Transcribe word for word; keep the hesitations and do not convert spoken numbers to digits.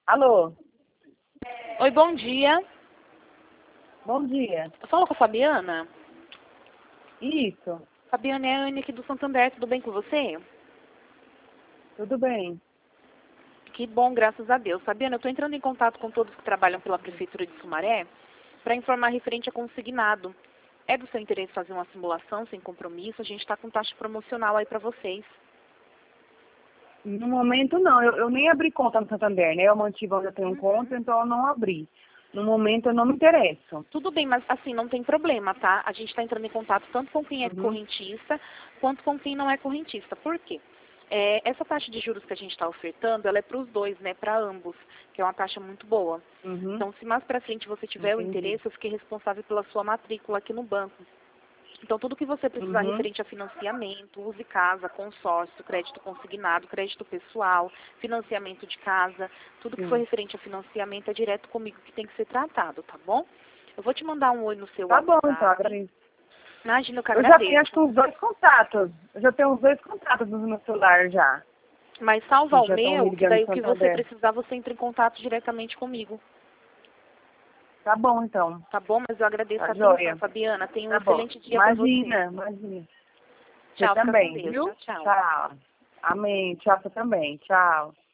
Alô? Oi, bom dia. Bom dia. Eu falo com a Fabiana. Isso, Fabiana é a Anne aqui do Santander, tudo bem com você? tudo bem. Que bom, graças a Deus. Fabiana, eu estou entrando em contato com todos que trabalham pela Prefeitura de Sumaré para informar referente a consignado. É do seu interesse fazer uma simulação sem compromisso? A gente está com taxa promocional aí para vocês. No momento não, eu, eu nem abri conta no Santander, né? Eu mantive onde eu tenho conta, então eu não abri. No momento eu não me interesso. Tudo bem, mas assim, não tem problema, tá? A gente está entrando em contato tanto com quem é Uhum. correntista, quanto com quem não é correntista. Por quê? É, essa taxa de juros que a gente está ofertando, ela é para os dois, né? Para ambos, que é uma taxa muito boa. Uhum. Então, se mais para frente você tiver o Entendi. interesse, eu fiquei responsável pela sua matrícula aqui no banco. Então, tudo que você precisar Uhum. referente a financiamento, use casa, consórcio, crédito consignado, crédito pessoal, financiamento de casa, tudo que for Sim. referente a financiamento é direto comigo que tem que ser tratado, tá bom? Eu vou te mandar um oi no seu Tá bom, WhatsApp. então, agradeço. Imagina, eu que Eu já tenho acho agradeço. que uns dois contatos. Eu já tenho uns dois contatos no meu celular já. Mas salva Que o já estão me meu, que ligando daí no o que você Santander. precisar, você entra em contato diretamente comigo. Tá bom, então. Tá bom? Mas eu agradeço Tá a atenção, joia. Fabiana. Tenha um Tá bom. excelente dia para você. Imagina, imagina. Você Tchau, fica com também, Deus. viu? Tchau, tchau. Tchau. Amém. Tchau, você também. Tchau.